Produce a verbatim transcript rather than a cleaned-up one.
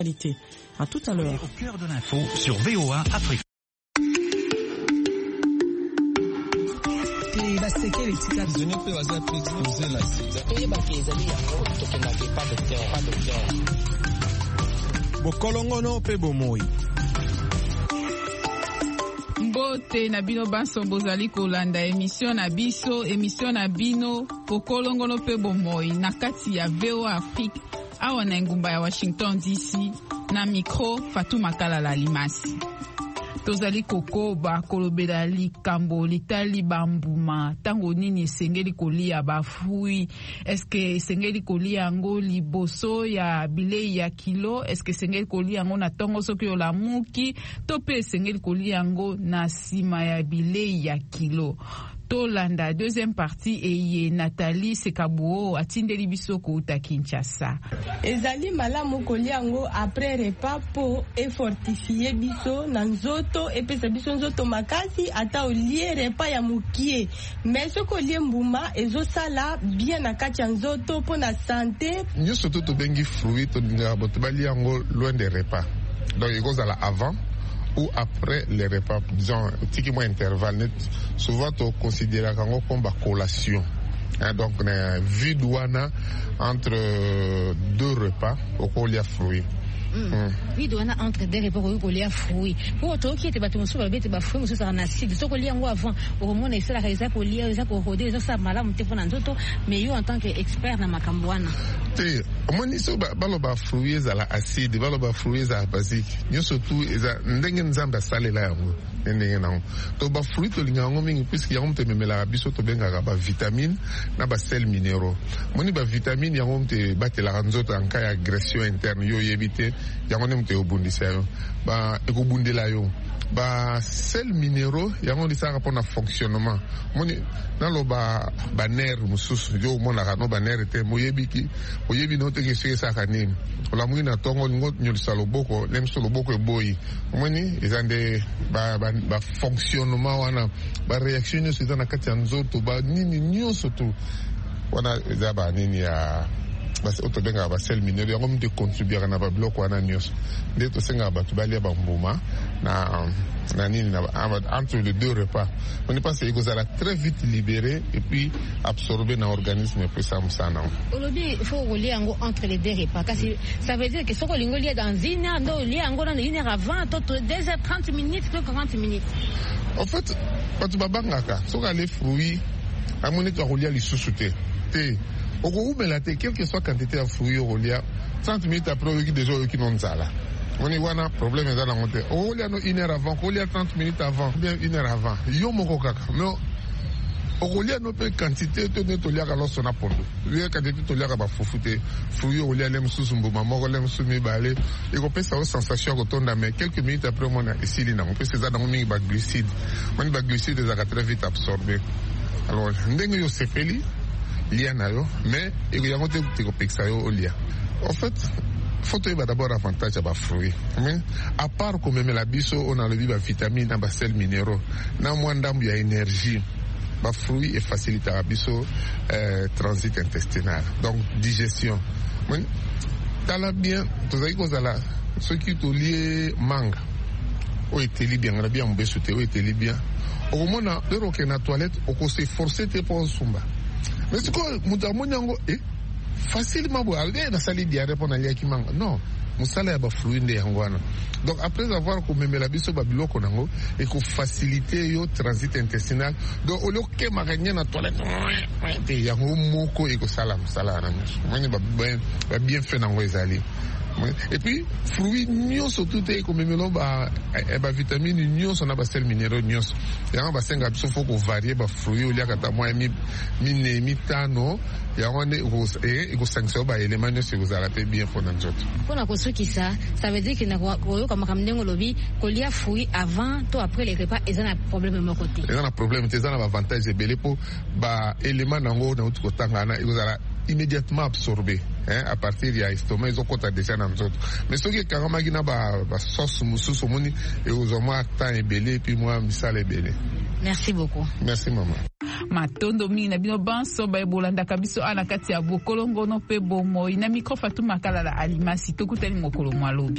À tout à l'heure. Au cœur de l'info sur V O A Afrique. Bokolongono pe bomoi. Mbote na bino banso bozali kolanda emission na biso emission na bino bokolongono pe bomoi na kati ya V O A Afrique awa na ngumba ya Washington D C na micro Fatuma Kalala Limasi. Tozali kokoba kolobela likambo litali bambuma tango nini esengeli kolia bafui eske esengeli kolia yango liboso ya bilei ya kilo eske esengeli kolia yango na tongo soki olamuki to pe esengeli kolia yango na sima ya bilei ya kilo. Tolanda deuxième partie eye Nathalie Sekabuo atindeli biso kouta Kinshasa. Ezali malamu kolia yango après repas po e fortifier biso na nzoto epesa biso nzoto makasi ata olie repas ya mukie. Mais soko olie mbuma ezosala bien na kati ya nzoto po na santé. Nyo surtout to bengi fruit to dinga botubali yango loin des repas. Donc il goes à la avant ou après les repas, disons, tiki mo intervalle net, souvent on considère kango comme ba collation. Hein, donc na vie douana entre deux repas au colia fruit. Oui, douana entre deux repas au colia fruit. Pour toi qui était battu sur le bête ba fruit sur un acide, so colia ngo avant au moment essayer la résa colia, résa ko rodé, ça mala monter pour nzoto, mais yo en tant qu'expert na makambwana. Té, moni so ba baloba fruit za la acide, baloba fruit za basique. Nyo surtout eza ndenge nzamba salela yango. Ndenge nango. To ba fruit to linga ngo mingi puisque yango te memela biso to benga ba vitamine na ba sel minéraux. Moni ba vitamine yango te batela nzoto en cas d'agression interne yo yebite yango ne mte obundisa yo ba ekobundela yo ba sel minéraux yango lisaka pona fonctionnement moni nalo ba ba nerf mususu yo mona ka no ba nerf te moyebiki oyebi no te ke sesa kanini ola mwina tongo ngot nyolisa loboko lemso loboko eboyi moni ezande ba ba, ba fonctionnement wana ba réaction yo sita na kati ya nzoto ba nini nyonso tu wana ezaba nini ya basi otobenga ba sel minéraux yango mte contribuer na ba bloc wana nyos nde to senga ba tubalia ba mbuma na na nini na entre les deux repas on pense que ça très vite libéré et puis absorbé dans l'organisme puis ça msana olobi il faut relier yango entre les deux repas parce que ça veut dire que soko lingo lié dans une heure ndo lié yango dans une heure avant toto deux heures trente minutes que quarante minutes en fait quand babangaka soka les fruits amoni to relier lisusu te te oko umela te quelle que soit quantité de fruits relier trente minutes après qui déjà qui non sala on y voit un problème dans la montée. Oh, il y a une heure avant, il y a trente minutes avant, bien une heure avant. Yo moko kaka. Mais au lieu de quantité de net au lieu à l'os on a pour nous. Lui quantité au lieu à ba fufute, fruits au lieu à l'em sous mbuma, moko l'em sous mi balé. Et on peut savoir sensation quand on a mais quelques minutes après on a ici là, on peut se ça dans une bag glucide. On bag glucide ça va très vite absorbé. Alors, ndenge yo sepeli lié na yo, mais il y a monté te ko pexa yo au lieu. En fait, faut d'abord avantage à bas fruits. Mais à part comme même la biso, on a le vie vitamine, na sel minéraux, na moins d'ambu ya énergie. Bas fruits et facilite à biso euh, transit intestinal. Donc digestion. Mais t'as la bien, tu sais quoi ça là, ce qui te lié mangue. O était bien, on a bien mbé sauté, o était bien. Au moment na dero que na toilette, o ko se forcer te pour sumba. Mais c'est quoi, mutamonya ngo eh facilement bo alde na sali diarrhée pour nalia ki manga non musala ya ba fruit nde yangwana donc après avoir ko memela biso ba biloko nango et ko faciliter yo transit intestinal donc au lieu que maganya na toilette te yango moko e ko sala musala na mani ba ba bien fait nango ezali et puis fruits nyonso tout est comme memelo ba ba vitamine nyonso na ba sel minéraux nyonso yango ba senga biso faut ko varier ba fruits au lieu kata moi mi mi mi tano yango ne ko e ko sanction ba élément nyonso ko zala te bien fona nzoto pona ko soki ça ça veut dire que na ko comme kamndengo lobi ko lia fruits avant to après les repas et ça na problème mon côté et ça na problème te ça na avantage e belé pour ba élément nango na utu ko tangana e ko zala immédiatement absorbé hein à partir ya estomac ils ont compté déjà dans autres mais ce qui carrément qui na ba ba sauce mususu moni et aux hommes temps et belé puis moi misale belé. Merci beaucoup. Merci maman. matondo mingi na bino banso baebolandaka biso ana kati ya bokolongono pe bomoi na micro Fatuma Kalala Alimasi tokutani mokolo mwalobi.